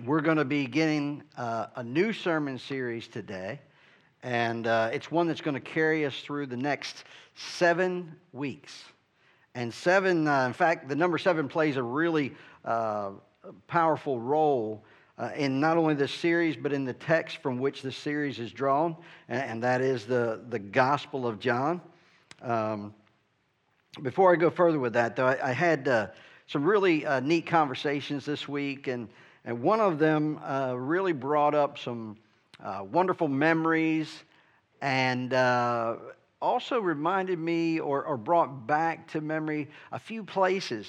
We're going to be getting a new sermon series today, and it's one that's going to carry us through the next 7 weeks. And in fact, the number 7 plays a really powerful role in not only this series, but in the text from which the series is drawn, and that is the Gospel of John. Before I go further with that, though, I had some really neat conversations this week, and one of them really brought up some wonderful memories and also reminded me or brought back to memory a few places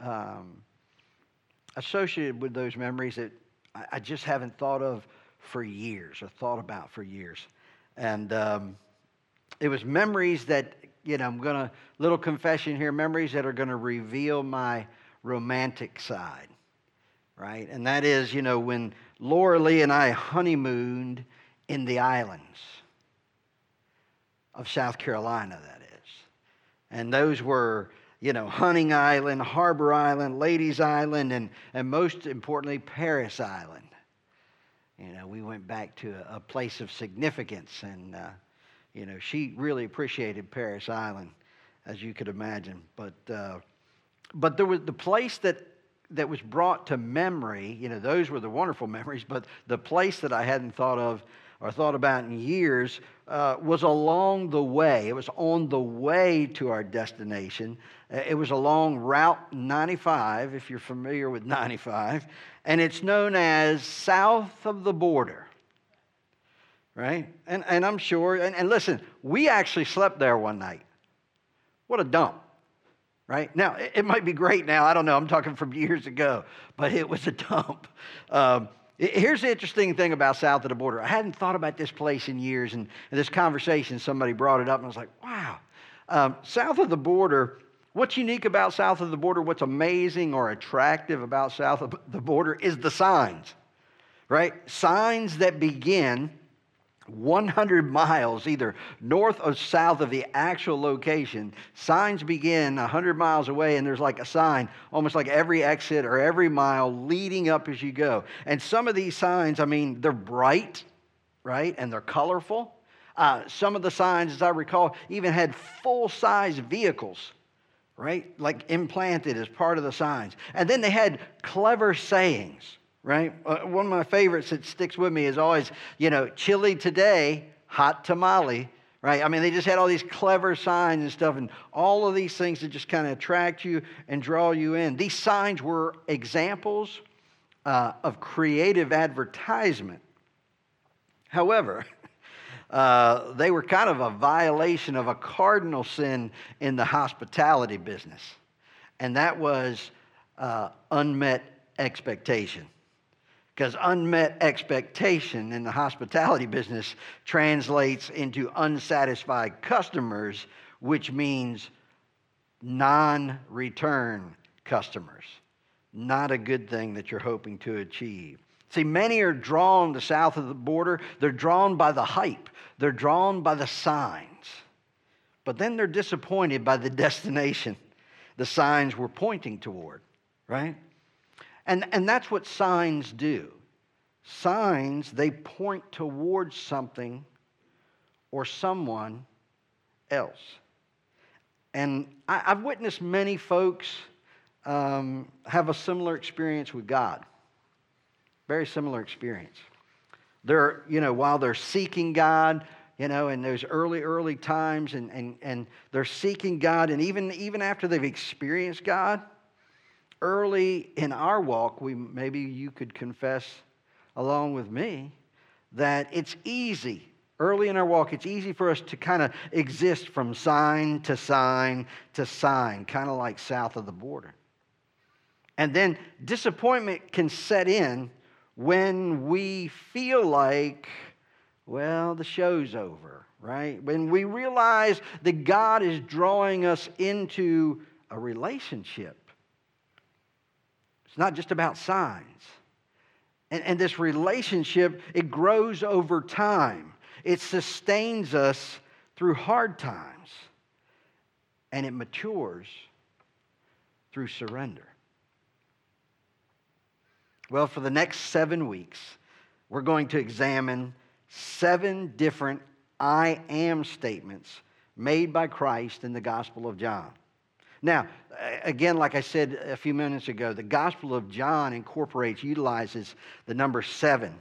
associated with those memories that I just haven't thought of for years or thought about for years. And it was memories that, little confession here, memories that are going to reveal my romantic side. Right? And that is, when Laura Lee and I honeymooned in the islands of South Carolina, that is. And those were, Hunting Island, Harbor Island, Ladies Island, and most importantly, Parris Island. We went back to a place of significance, and, she really appreciated Parris Island, as you could imagine. But there was the place that was brought to memory, those were the wonderful memories, but the place that I hadn't thought of or thought about in years was along the way. It was on the way to our destination. It was along Route 95, if you're familiar with 95, and it's known as South of the Border, right? And I'm sure, and listen, we actually slept there one night. What a dump. Right? Now, it might be great now. I don't know. I'm talking from years ago. But it was a dump. Here's the interesting thing about South of the Border. I hadn't thought about this place in years. And in this conversation, somebody brought it up. And I was like, wow. South of the Border, what's unique about South of the Border, what's amazing or attractive about South of the Border is the signs. Right? Signs that begin 100 miles, either north or south of the actual location. Signs begin 100 miles away, and there's like a sign, almost like every exit or every mile leading up as you go. And some of these signs, they're bright, right? And they're colorful. Some of the signs, as I recall, even had full-size vehicles, right? Like implanted as part of the signs. And then they had clever sayings. Right? One of my favorites that sticks with me is always, chili today, hot tamale, right? They just had all these clever signs and stuff, and all of these things that just kind of attract you and draw you in. These signs were examples of creative advertisement. However, they were kind of a violation of a cardinal sin in the hospitality business, and that was unmet expectation. Because unmet expectation in the hospitality business translates into unsatisfied customers, which means non-return customers. Not a good thing that you're hoping to achieve. See, many are drawn to South of the Border. They're drawn by the hype. They're drawn by the signs. But then they're disappointed by the destination the signs were pointing toward, right? And that's what signs do. Signs, they point towards something or someone else. And I've witnessed many folks have a similar experience with God. Very similar experience. They're, while they're seeking God, in those early times, and they're seeking God, and even after they've experienced God, early in our walk, maybe you could confess along with me that it's easy. Early in our walk, it's easy for us to kind of exist from sign to sign to sign, kind of like South of the Border. And then disappointment can set in when we feel like, the show's over, right? When we realize that God is drawing us into a relationship. It's not just about signs. And this relationship, it grows over time. It sustains us through hard times. And it matures through surrender. Well, for the next 7 weeks, we're going to examine 7 different I am statements made by Christ in the Gospel of John. Now, again, like I said a few minutes ago, the Gospel of John utilizes the number 7,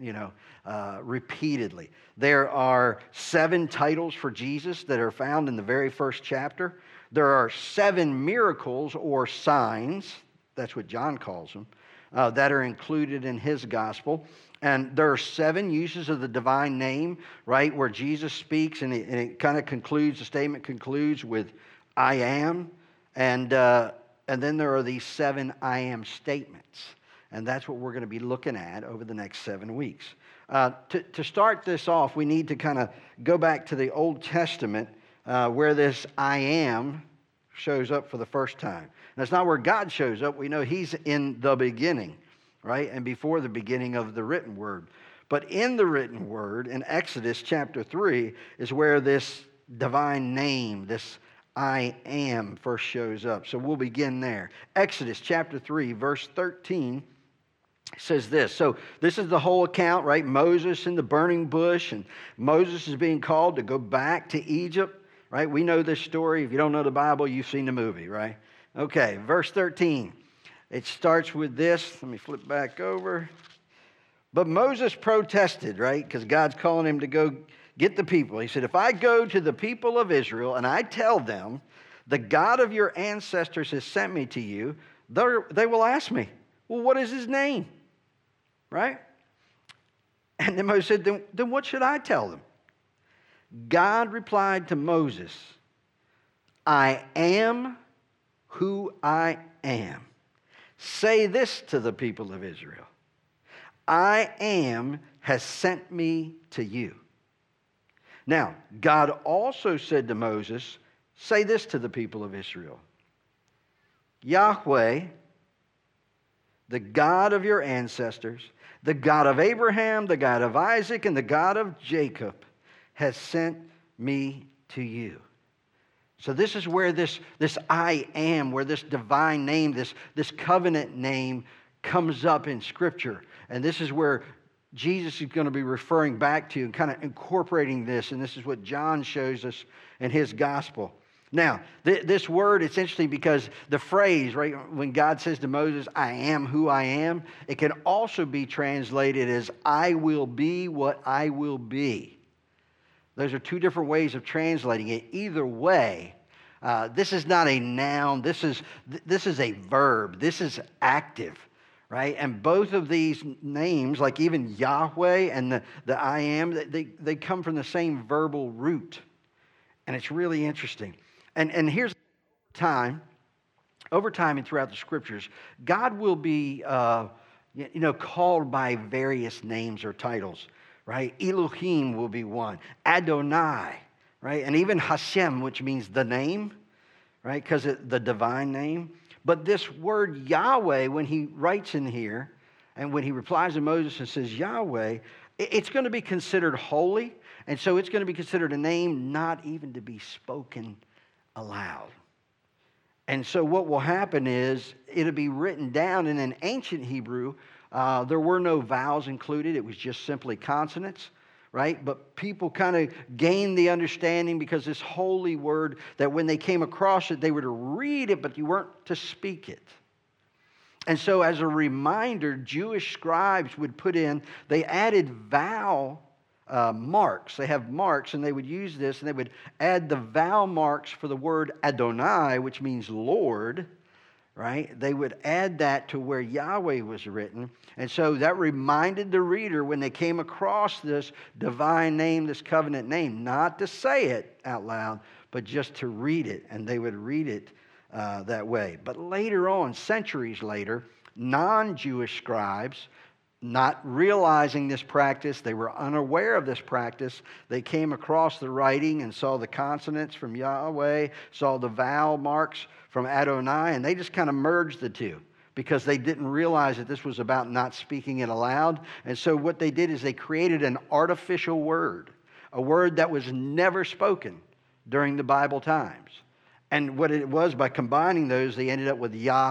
repeatedly. There are 7 titles for Jesus that are found in the very first chapter. There are 7 miracles or signs, that's what John calls them, that are included in his gospel. And there are 7 uses of the divine name, right, where Jesus speaks, and it kind of concludes, the statement concludes with, I am. And then there are these 7 I am statements. And that's what we're going to be looking at over the next 7 weeks. To start this off, we need to kind of go back to the Old Testament where this I am shows up for the first time. And it's not where God shows up. We know he's in the beginning, right? And before the beginning of the written word. But in the written word, in Exodus chapter 3, is where this divine name, this I am, first shows up. So we'll begin there. Exodus chapter 3, verse 13 says this. So this is the whole account, right? Moses in the burning bush, and Moses is being called to go back to Egypt, right? We know this story. If you don't know the Bible, you've seen the movie, right? Okay, verse 13. It starts with this. Let me flip back over. But Moses protested, right? Because God's calling him to go get the people. He said, if I go to the people of Israel and I tell them, the God of your ancestors has sent me to you, they will ask me, well, what is his name? Right? And then Moses said, then what should I tell them? God replied to Moses, I am who I am. Say this to the people of Israel. I am has sent me to you. Now, God also said to Moses, say this to the people of Israel. Yahweh, the God of your ancestors, the God of Abraham, the God of Isaac, and the God of Jacob, has sent me to you. So this is where this I am, where this divine name, this covenant name comes up in Scripture. And this is where Jesus is going to be referring back to and kind of incorporating this. And this is what John shows us in his gospel. Now, this word, it's interesting because the phrase, right, when God says to Moses, I am who I am, it can also be translated as I will be what I will be. Those are 2 different ways of translating it. Either way, this is not a noun. This is a verb. This is active, right? And both of these names, like even Yahweh and the I am, they come from the same verbal root. And it's really interesting. And here's over time and throughout the Scriptures, God will be called by various names or titles. Right? Elohim will be one. Adonai, right? And even Hashem, which means the name, right? Because it's the divine name. But this word Yahweh, when he writes in here, and when he replies to Moses and says Yahweh, it's going to be considered holy. And so it's going to be considered a name not even to be spoken aloud. And so what will happen is it'll be written down in an ancient Hebrew. There were no vowels included. It was just simply consonants, right? But people kind of gained the understanding because this holy word, that when they came across it, they were to read it, but you weren't to speak it. And so as a reminder, Jewish scribes would they added vowel marks. They have marks, and they would use this, and they would add the vowel marks for the word Adonai, which means Lord, right? They would add that to where Yahweh was written. And so that reminded the reader when they came across this divine name, this covenant name, not to say it out loud, but just to read it. And they would read it that way. But later on, centuries later, non-Jewish scribes, not realizing this practice, they were unaware of this practice, they came across the writing and saw the consonants from Yahweh, saw the vowel marks from Adonai, and they just kind of merged the two because they didn't realize that this was about not speaking it aloud. And so what they did is they created an artificial word, a word that was never spoken during the Bible times. And what it was, by combining those, they ended up with Yahweh,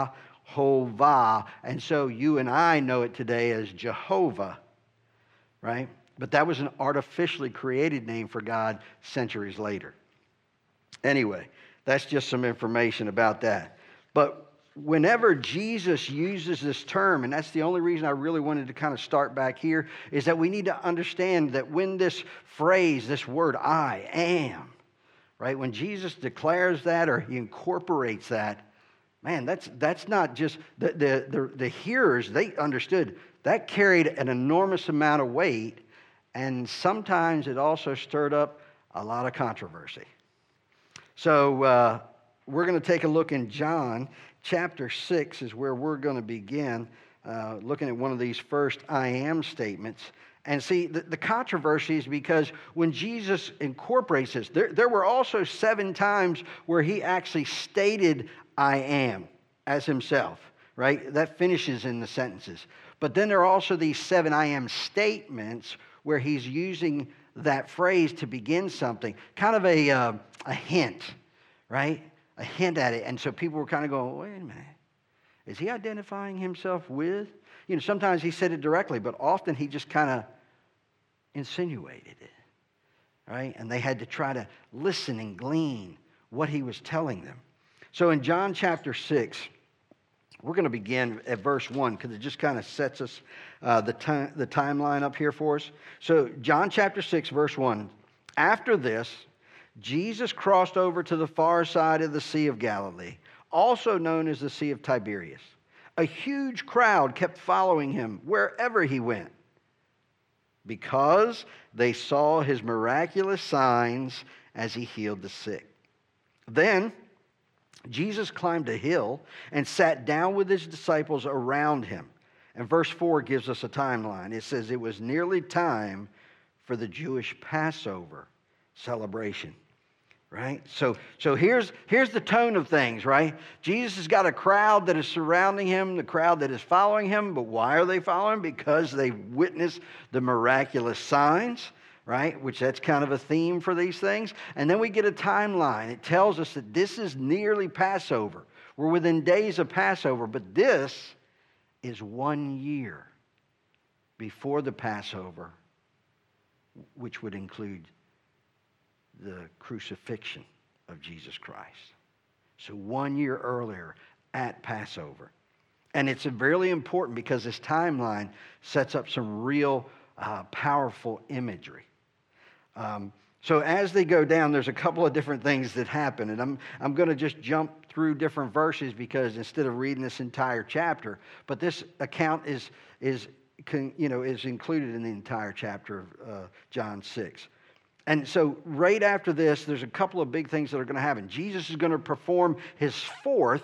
Jehovah. And so you and I know it today as Jehovah, right? But that was an artificially created name for God centuries later. Anyway, that's just some information about that. But whenever Jesus uses this term, and that's the only reason I really wanted to kind of start back here, is that we need to understand that when this phrase, this word, I am, right? When Jesus declares that or he incorporates that, man, that's not just, the hearers, they understood that carried an enormous amount of weight, and sometimes it also stirred up a lot of controversy. So we're going to take a look in John chapter 6 is where we're going to begin looking at one of these first I am statements. And see, the controversy is because when Jesus incorporates this, there were also 7 times where he actually stated I am as himself, right? That finishes in the sentences. But then there are also these 7 I am statements where he's using that phrase to begin something, kind of a hint, right? A hint at it. And so people were kind of going, wait a minute, is he identifying himself with? You know, sometimes he said it directly, but often he just kind of insinuated it, right? And they had to try to listen and glean what he was telling them. So in John chapter 6, we're going to begin at verse 1 because it just kind of sets us the timeline up here for us. So John chapter 6, verse 1. After this, Jesus crossed over to the far side of the Sea of Galilee, also known as the Sea of Tiberias. A huge crowd kept following him wherever he went because they saw his miraculous signs as he healed the sick. Then Jesus climbed a hill and sat down with his disciples around him. And verse 4 gives us a timeline. It says it was nearly time for the Jewish Passover celebration, right? So here's the tone of things, right? Jesus has got a crowd that is surrounding him, the crowd that is following him. But why are they following? Because they witnessed the miraculous signs, right? Which that's kind of a theme for these things. And then we get a timeline. It tells us that this is nearly Passover. We're within days of Passover, but this is 1 year before the Passover, which would include the crucifixion of Jesus Christ. So 1 year earlier at Passover. And it's really important because this timeline sets up some real powerful imagery. So as they go down, there's a couple of different things that happen. And I'm going to just jump through different verses because instead of reading this entire chapter, but this account is included in the entire chapter of John 6. And so right after this, there's a couple of big things that are going to happen. Jesus is going to perform his 4th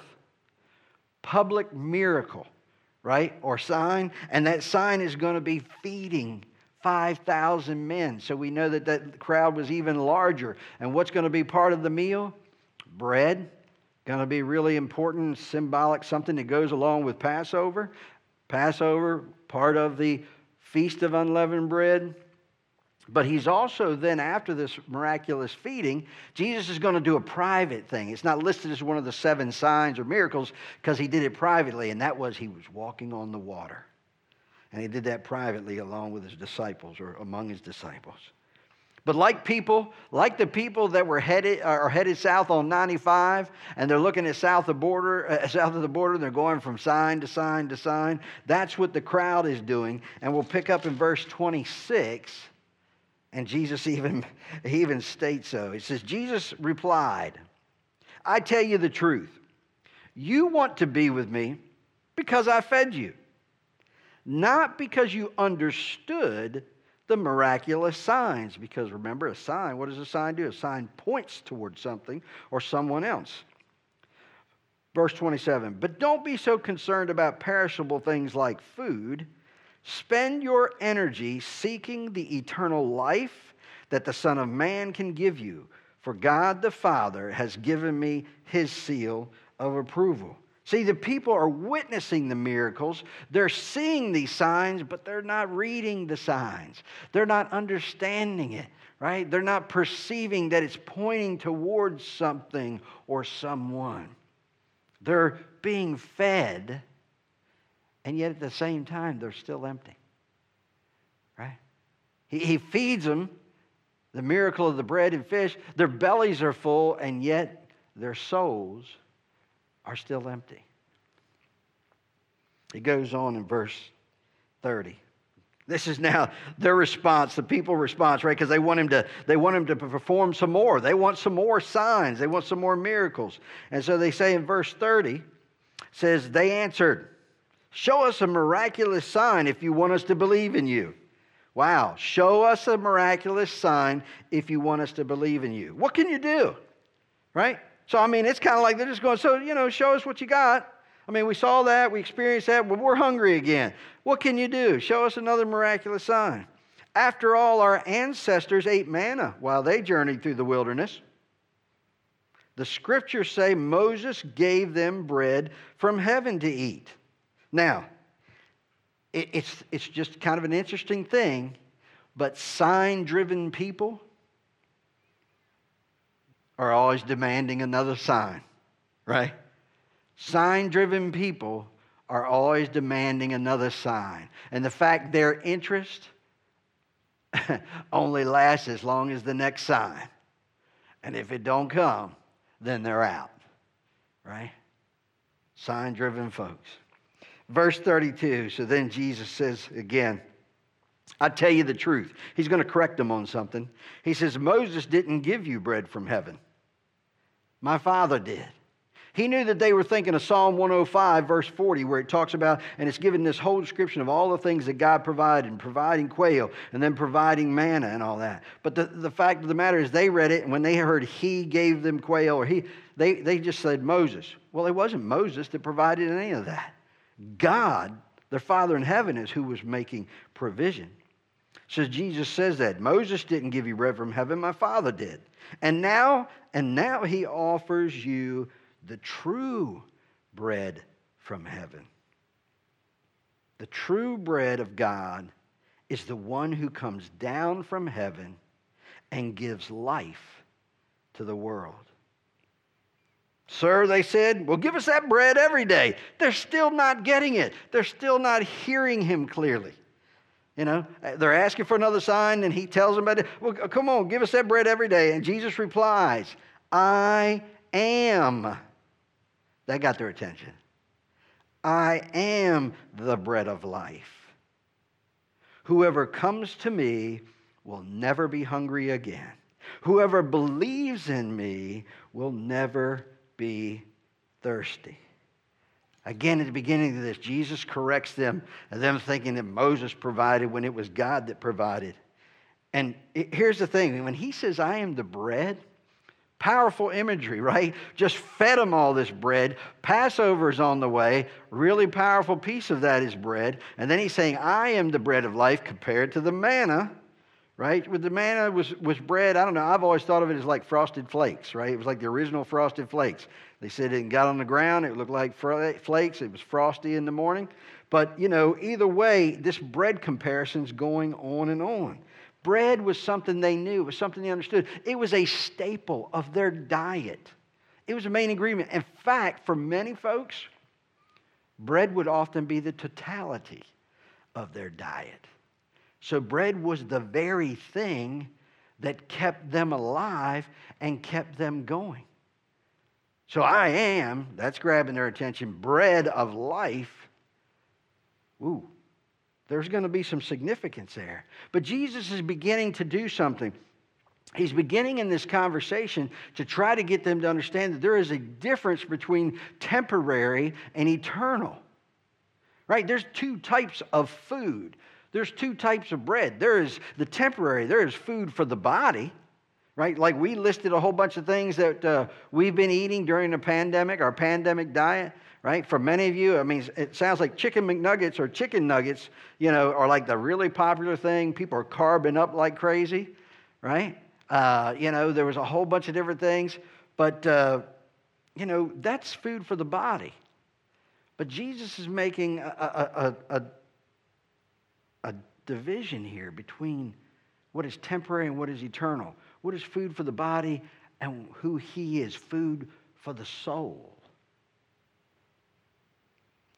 public miracle, right? Or sign. And that sign is going to be feeding 5,000 men. So we know that crowd was even larger. And what's going to be part of the meal? Bread. Going to be really important, symbolic, something that goes along with Passover. Passover, part of the Feast of Unleavened Bread. But he's also then, after this miraculous feeding, Jesus is going to do a private thing. It's not listed as one of the 7 signs or miracles because he did it privately, and that was he was walking on the water. And he did that privately along with his disciples or among his disciples. But like the people that were headed south on 95, and they're looking at south of the border, and they're going from sign to sign to sign, that's what the crowd is doing. And we'll pick up in verse 26. And Jesus even states so. It says, Jesus replied, I tell you the truth. You want to be with me because I fed you, not because you understood the miraculous signs. Because remember, a sign, what does a sign do? A sign points towards something or someone else. Verse 27, but don't be so concerned about perishable things like food. Spend your energy seeking the eternal life that the Son of Man can give you. For God the Father has given me his seal of approval. See, the people are witnessing the miracles. They're seeing these signs, but they're not reading the signs. They're not understanding it, right? They're not perceiving that it's pointing towards something or someone. They're being fed, and yet at the same time, they're still empty. Right? He feeds them, the miracle of the bread and fish. Their bellies are full, and yet their souls are still empty. It goes on in verse 30. This is now their response, the people's response, right? Because they want him to perform some more. They want some more signs. They want some more miracles. And so they say in verse 30, says, they answered, show us a miraculous sign if you want us to believe in you. Wow, show us a miraculous sign if you want us to believe in you. What can you do? Right? So, I mean, it's kind of like they're just going, so, show us what you got. I mean, we saw that, we experienced that, but we're hungry again. What can you do? Show us another miraculous sign. After all, our ancestors ate manna while they journeyed through the wilderness. The scriptures say Moses gave them bread from heaven to eat. Now, it's just kind of an interesting thing, but sign-driven people are always demanding another sign, right? Sign-driven people are always demanding another sign. And the fact their interest only lasts as long as the next sign. And if it don't come, then they're out, right? Sign-driven folks. Verse 32, so then Jesus says again, I tell you the truth. He's going to correct them on something. He says, Moses didn't give you bread from heaven. My Father did. He knew that they were thinking of Psalm 105, verse 40, where it talks about, and it's given this whole description of all the things that God provided, and providing quail, and then providing manna and all that. But the fact of the matter is they read it, and when they heard he gave them quail, or they just said Moses. Well, it wasn't Moses that provided any of that. God, their Father in heaven, is who was making provision. So Jesus says that. Moses didn't give you bread from heaven, my Father did. And now he offers you the true bread from heaven. The true bread of God is the one who comes down from heaven and gives life to the world. Sir, they said, well, give us that bread every day. They're still not getting it. They're still not hearing him clearly. They're asking for another sign, and he tells them about it. Well, come on, give us that bread every day. And Jesus replies, I am. That got their attention. I am the bread of life. Whoever comes to me will never be hungry again. Whoever believes in me will never be thirsty. Again, at the beginning of this, Jesus corrects them thinking that Moses provided when it was God that provided. And here's the thing. When he says, I am the bread, powerful imagery, right? Just fed them all this bread. Passover's on the way. Really powerful piece of that is bread. And then he's saying, I am the bread of life compared to the manna, right? With the manna was bread. I don't know. I've always thought of it as like Frosted Flakes, right? It was like the original Frosted Flakes. They said it got on the ground. It looked like flakes. It was frosty in the morning. But, either way, this bread comparison's going on and on. Bread was something they knew. It was something they understood. It was a staple of their diet. It was a main ingredient. In fact, for many folks, bread would often be the totality of their diet. So bread was the very thing that kept them alive and kept them going. So I am, that's grabbing their attention, bread of life. Ooh, there's going to be some significance there. But Jesus is beginning to do something. He's beginning in this conversation to try to get them to understand that there is a difference between temporary and eternal. Right? There's two types of food. There's two types of bread. There is the temporary. There is food for the body. Right? Like we listed a whole bunch of things that we've been eating during the pandemic, our pandemic diet. Right? For many of you, I mean, it sounds like chicken McNuggets or chicken nuggets, are like the really popular thing. People are carving up like crazy. Right? There was a whole bunch of different things. But, that's food for the body. But Jesus is making a division here between what is temporary and what is eternal. What is food for the body and who he is, food for the soul.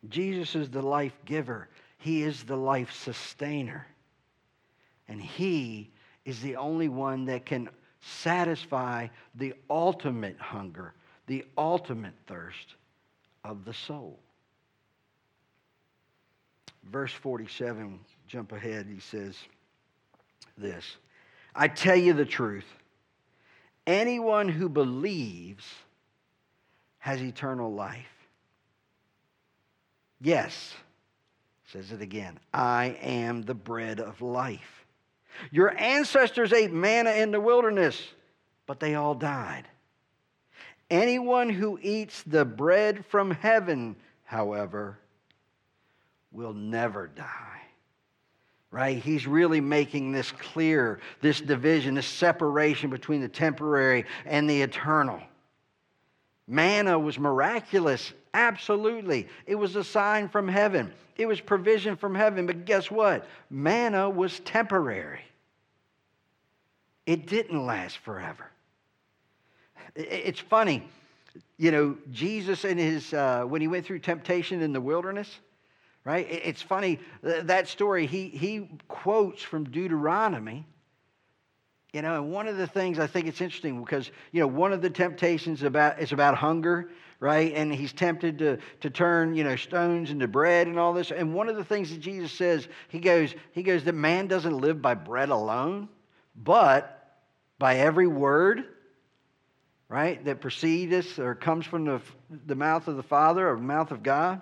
Jesus is the life giver. He is the life sustainer. And He is the only one that can satisfy the ultimate hunger, the ultimate thirst of the soul. Verse 47, jump ahead, he says this: I tell you the truth, anyone who believes has eternal life. Yes, says it again, I am the bread of life. Your ancestors ate manna in the wilderness, but they all died. Anyone who eats the bread from heaven, however, will never die. Right? He's really making this clear, this division, this separation between the temporary and the eternal. Manna was miraculous, absolutely. It was a sign from heaven. It was provision from heaven. But guess what? Manna was temporary. It didn't last forever. It's funny, Jesus in his when he went through temptation in the wilderness, right? It's funny that story. He quotes from Deuteronomy. And one of the things I think it's interesting because, one of the temptations is about hunger, right? And he's tempted to turn, stones into bread and all this. And one of the things that Jesus says, he goes that man doesn't live by bread alone, but by every word, right, that proceeds or comes from the mouth of the Father or the mouth of God.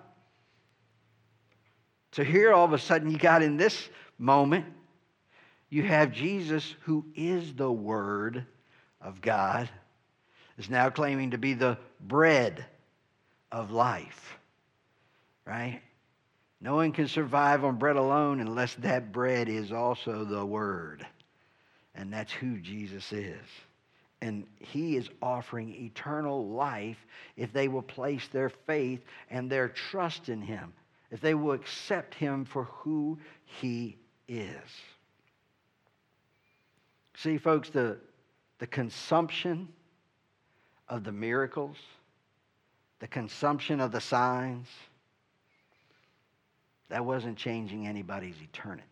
So here all of a sudden you got in this moment, you have Jesus, who is the Word of God, is now claiming to be the bread of life, right? No one can survive on bread alone unless that bread is also the Word. And that's who Jesus is. And He is offering eternal life if they will place their faith and their trust in Him, if they will accept Him for who He is. See, folks, the consumption of the miracles, the consumption of the signs, that wasn't changing anybody's eternity.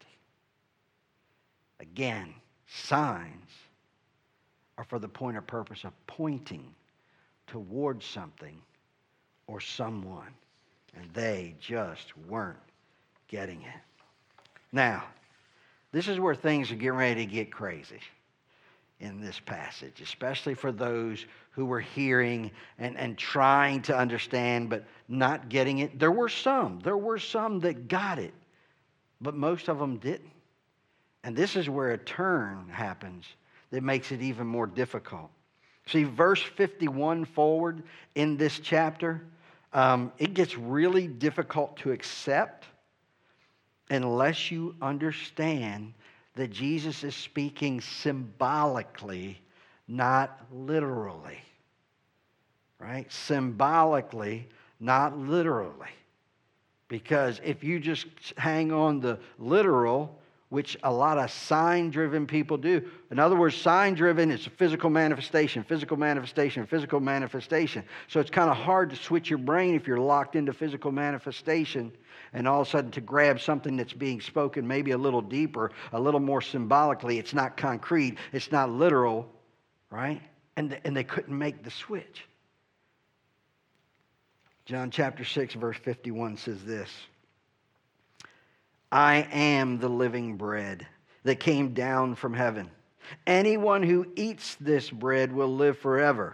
Again, signs are for the point or purpose of pointing towards something or someone, and they just weren't getting it. Now, this is where things are getting ready to get crazy in this passage, especially for those who were hearing and trying to understand but not getting it. There were some that got it, but most of them didn't. And this is where a turn happens that makes it even more difficult. See, verse 51 forward in this chapter, it gets really difficult to accept unless you understand that Jesus is speaking symbolically, not literally. Right? Symbolically, not literally. Because if you just hang on the literal, which a lot of sign-driven people do. In other words, sign-driven is a physical manifestation, physical manifestation, physical manifestation. So it's kind of hard to switch your brain if you're locked into physical manifestation and all of a sudden to grab something that's being spoken maybe a little deeper, a little more symbolically. It's not concrete. It's not literal, right? And they couldn't make the switch. John chapter 6, verse 51 says this: I am the living bread that came down from heaven. Anyone who eats this bread will live forever.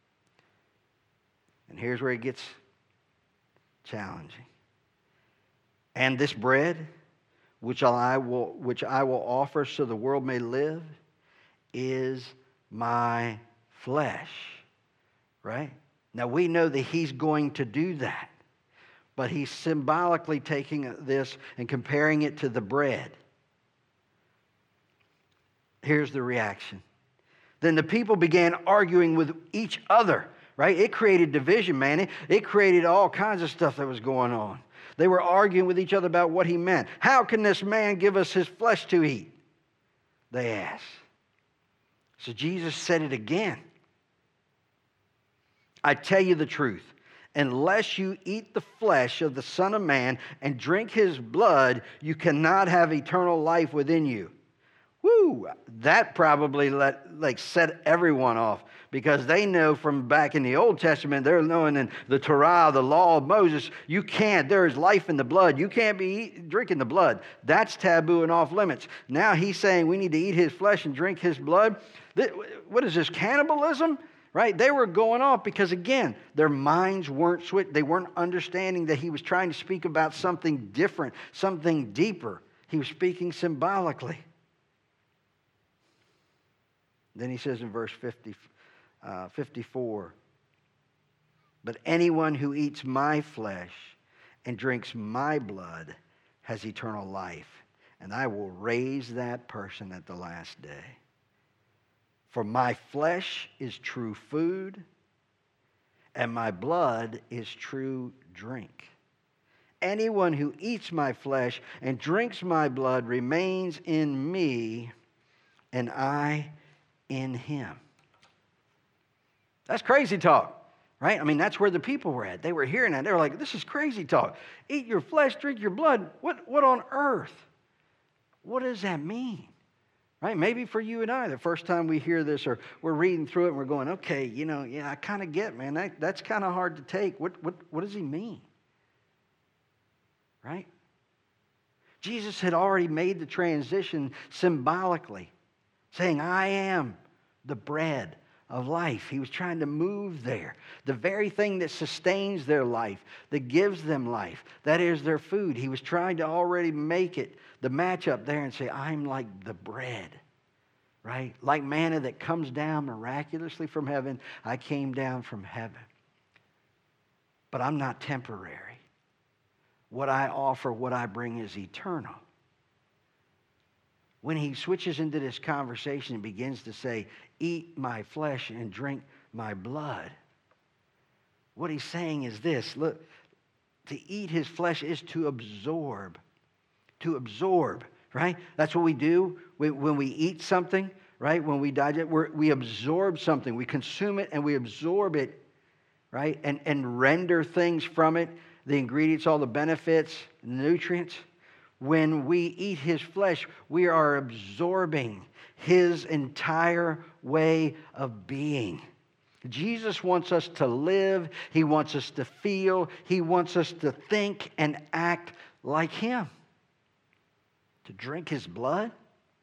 And here's where it gets challenging. And this bread, which I will offer so the world may live, is my flesh. Right? Now we know that He's going to do that. But He's symbolically taking this and comparing it to the bread. Here's the reaction. Then the people began arguing with each other, right? It created division, man. It created all kinds of stuff that was going on. They were arguing with each other about what He meant. How can this man give us his flesh to eat? They asked. So Jesus said it again. I tell you the truth. Unless you eat the flesh of the Son of Man and drink his blood, you cannot have eternal life within you. Woo! That probably set everyone off, because they know from back in the Old Testament, they're knowing in the Torah, the law of Moses, you can't. There is life in the blood. You can't be drinking the blood. That's taboo and off limits. Now he's saying we need to eat his flesh and drink his blood. What is this, cannibalism? Right? They were going off because, again, their minds weren't switched. They weren't understanding that he was trying to speak about something different, something deeper. He was speaking symbolically. Then he says in verse 54, but anyone who eats my flesh and drinks my blood has eternal life, and I will raise that person at the last day. For my flesh is true food, and my blood is true drink. Anyone who eats my flesh and drinks my blood remains in me, and I in him. That's crazy talk, right? I mean, that's where the people were at. They were hearing that. They were like, this is crazy talk. Eat your flesh, drink your blood. What on earth? What does that mean? Right? Maybe for you and I, the first time we hear this or we're reading through it and we're going, okay, yeah, I kind of get, man. That's kind of hard to take. What does he mean? Right? Jesus had already made the transition symbolically, saying, I am the bread of life. He was trying to move there. The very thing that sustains their life, that gives them life, that is their food. He was trying to already make it the match up there and say, I'm like the bread, right? Like manna that comes down miraculously from heaven. I came down from heaven. But I'm not temporary. What I offer, what I bring is eternal. When he switches into this conversation and begins to say, eat my flesh and drink my blood, what he's saying is this. Look, to eat his flesh is to absorb. To absorb, right? That's what we do when we eat something, right? When we digest, we absorb something. We consume it and we absorb it, right? And render things from it, the ingredients, all the benefits, nutrients. When we eat his flesh, we are absorbing his entire way of being. Jesus wants us to live. He wants us to feel. He wants us to think and act like him. To drink his blood?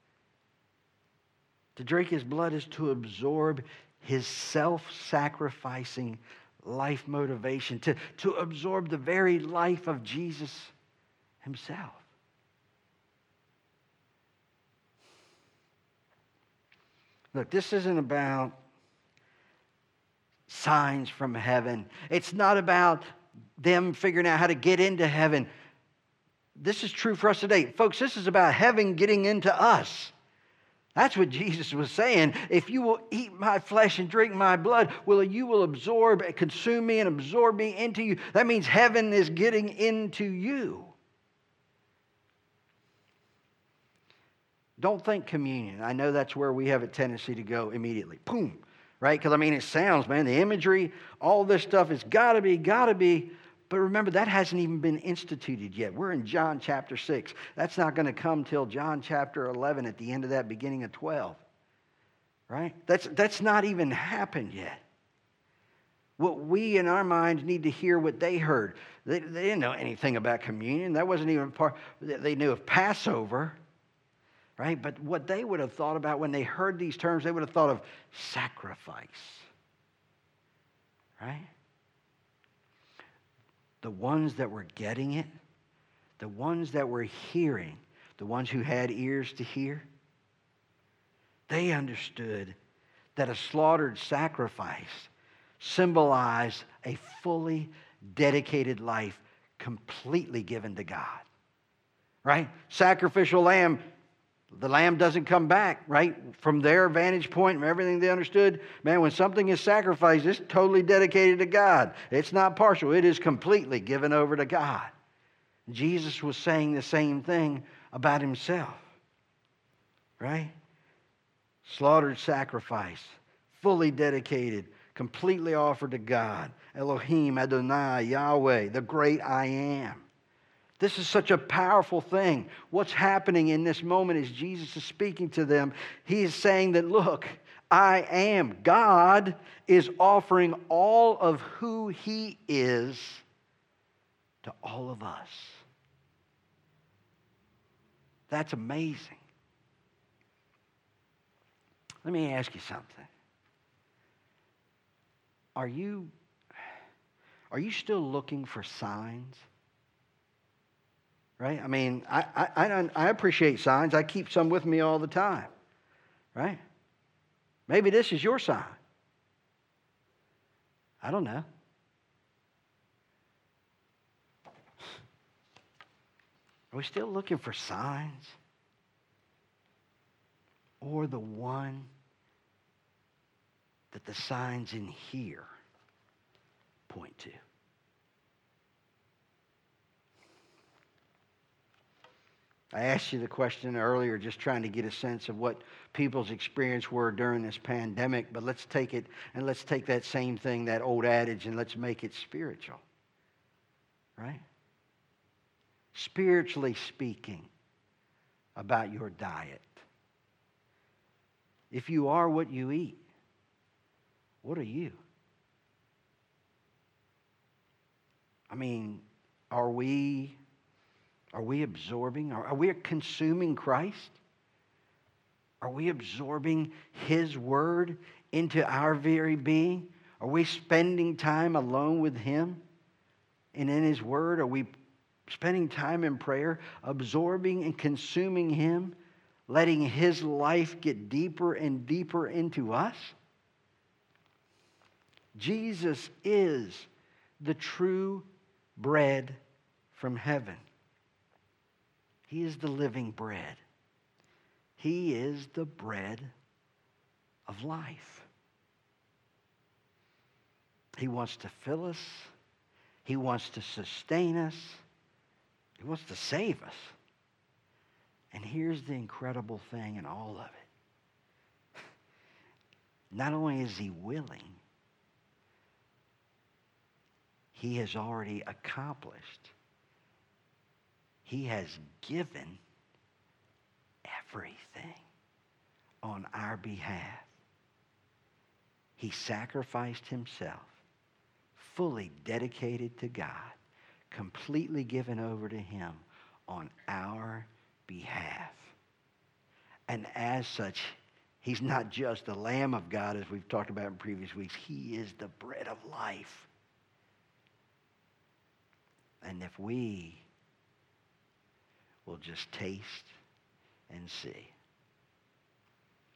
To drink his blood is to absorb his self-sacrificing life motivation, to absorb the very life of Jesus himself. Look, this isn't about signs from heaven. It's not about them figuring out how to get into heaven. This is true for us today. Folks, this is about heaven getting into us. That's what Jesus was saying. If you will eat my flesh and drink my blood, you will absorb and consume me and absorb me into you. That means heaven is getting into you. Don't think communion. I know that's where we have a tendency to go immediately. Boom. Right? Because, it sounds, man, the imagery, all this stuff has got to be. But remember, that hasn't even been instituted yet. We're in John chapter 6. That's not going to come till John chapter 11 at the end of that, beginning of 12. Right? That's not even happened yet. What we in our minds need to hear what they heard. They didn't know anything about communion. That wasn't even part. They knew of Passover. Right? But what they would have thought about when they heard these terms, they would have thought of sacrifice. Right? The ones that were getting it, the ones that were hearing, the ones who had ears to hear, they understood that a slaughtered sacrifice symbolized a fully dedicated life completely given to God. Right? Sacrificial lamb, the lamb doesn't come back, right? From their vantage point, from everything they understood, man, when something is sacrificed, it's totally dedicated to God. It's not partial. It is completely given over to God. Jesus was saying the same thing about himself, right? Slaughtered sacrifice, fully dedicated, completely offered to God. Elohim, Adonai, Yahweh, the great I am. This is such a powerful thing. What's happening in this moment as Jesus is speaking to them, he is saying that, look, I am. God is offering all of who he is to all of us. That's amazing. Let me ask you something. Are you still looking for signs? Right? I mean, I appreciate signs. I keep some with me all the time. Right? Maybe this is your sign. I don't know. Are we still looking for signs? Or the one that the signs in here point to? I asked you the question earlier just trying to get a sense of what people's experience were during this pandemic, but let's take it and let's take that same thing, that old adage, and let's make it spiritual. Right? Spiritually speaking about your diet. If you are what you eat, what are you? I mean, are we absorbing? Are we consuming Christ? Are we absorbing his word into our very being? Are we spending time alone with him and in his word? Are we spending time in prayer, absorbing and consuming him, letting his life get deeper and deeper into us? Jesus is the true bread from heaven. He is the living bread. He is the bread of life. He wants to fill us. He wants to sustain us. He wants to save us. And here's the incredible thing in all of it. Not only is he willing, he has already accomplished. He has given everything on our behalf. He sacrificed himself, fully dedicated to God, completely given over to him on our behalf. And as such, he's not just the Lamb of God, as we've talked about in previous weeks. He is the bread of life. And if we will just taste and see